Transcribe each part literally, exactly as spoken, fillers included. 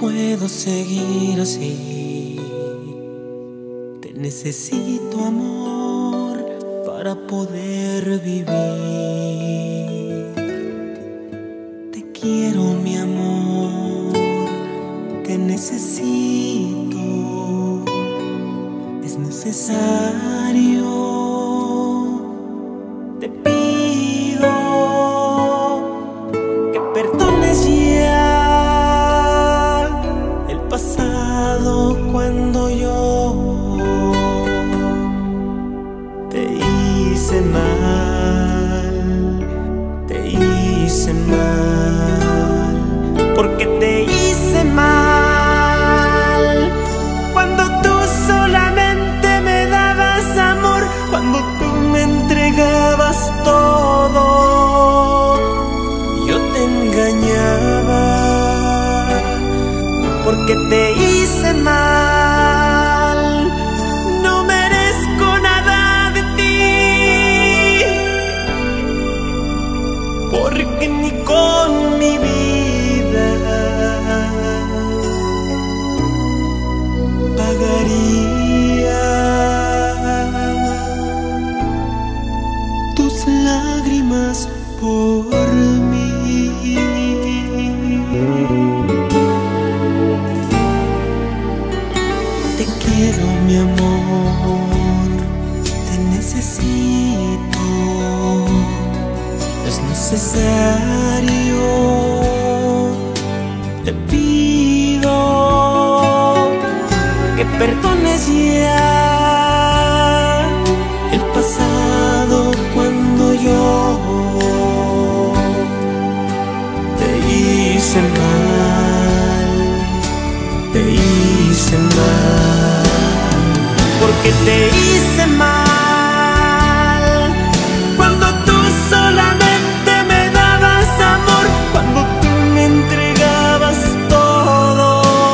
puedo seguir así. Te necesito, amor, para poder vivir. Te quiero, mi amor, te necesito. Es necesario. Te pido que perdones ya el pasado, cuando yo te hice mal, te hice mal, porque te hice mal. Cuando tú solamente me dabas amor, cuando tú me entregabas todo, yo te engañaba, porque te hice mal. No merezco nada de ti, porque ni con mi vida pagaría tus lágrimas por mí. Te quiero, mi amor, te necesito. Es necesario. Te pido que perdones ya el pasado, cuando yo te hice mal, te hice mal, porque te hice mal. Cuando tú solamente me dabas amor, cuando tú me entregabas todo,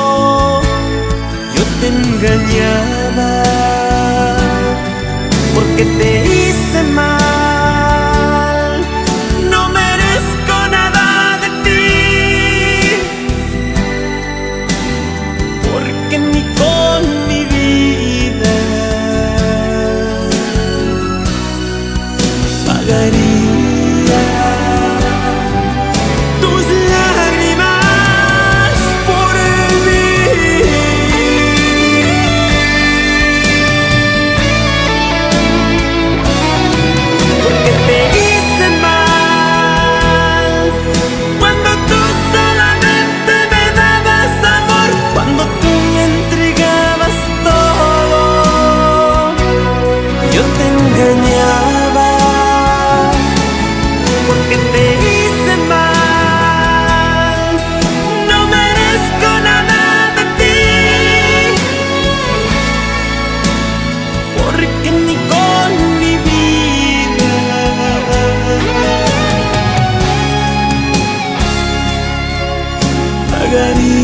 yo te engañaba, porque te hice mal. No merezco nada de ti, porque ni con mi vida pagaría tus lágrimas por mí. Porque te hice mal. Cuando tú solamente me dabas amor, cuando tú me entregabas todo, yo te engañaba, porque te hice mal. No merezco nada de ti, porque ni con mi vida pagaría